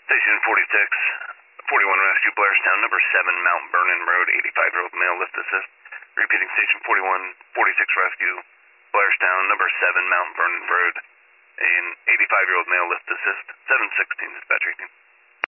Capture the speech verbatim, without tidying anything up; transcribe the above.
Station forty-six, forty-one Rescue, Blairstown, number seven, Mount Vernon Road, eighty-five-year-old male, lift assist. Repeating, Station forty-one, forty-six Rescue, Blairstown, number seven, Mount Vernon Road, an eighty-five-year-old male, lift assist. seven sixteen, dispatch rating.